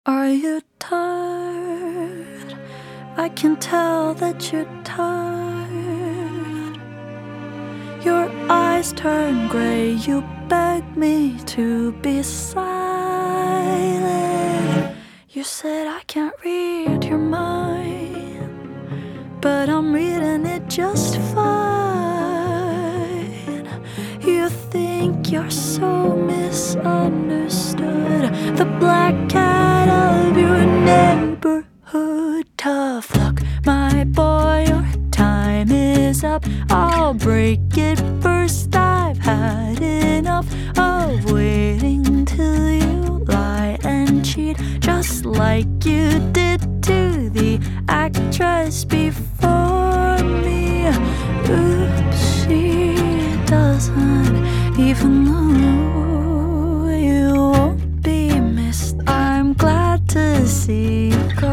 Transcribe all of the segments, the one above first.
Are you tired? I can tell that you're tired. Your eyes turn gray, you beg me to be silent. You said I can't read your mind, but I'm reading it just fine. You think you're so misunderstood, the black cat of your neighborhood. Tough luck, my boy, your time is up. I'll break it first. I've had enough of waiting till you lie and cheat, just like you did to the actress before me. Oops, she doesn't even know you won't be missed. I'm glad to see you go.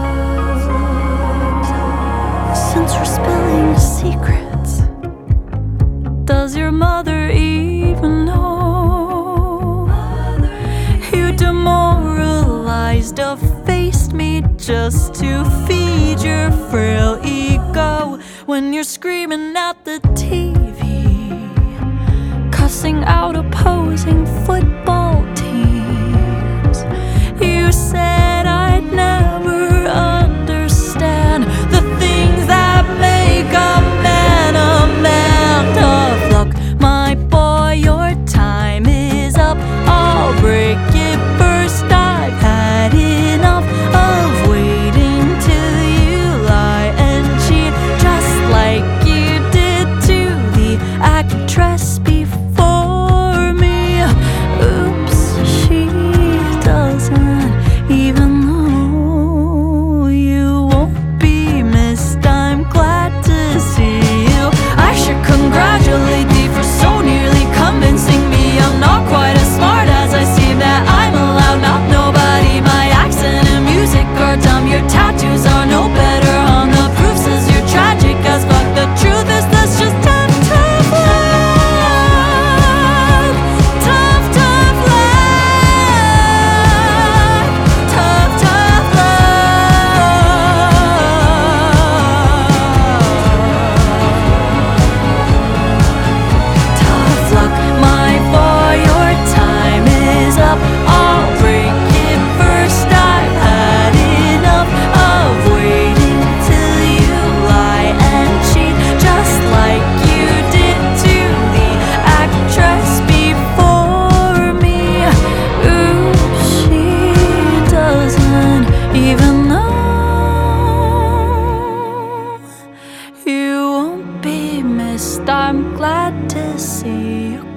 Since we're spilling secrets, does your mother even know? You demoralized, effaced me just to feed your frail ego. When you're screaming at the TV, cussing out opposing football teams, you said I'd never understand the things that make a man a man. Tough luck, my boy, your time is up. I'll break it first. I've had enough of waiting till you lie and cheat, just like you did to the actress before me. Oops, she doesn't even know you won't be missed. I'm glad to see you. I should congratulate thee for so nearly convincing me I'm not quite as smart as I seem, that I'm allowed, not nobody. My accent and music are dumb, your tattoos are no better. On the proof says you're tragic as fuck. The truth is that's just tough, tough love. Tough, tough love. Tough, tough love. Tough luck, my boy, your time is up. I'll break it first. I've had enough of waiting till you lie and cheat, just like you did to the actress before me. Ooh, she doesn't even know you won't be missed. I'm glad to see you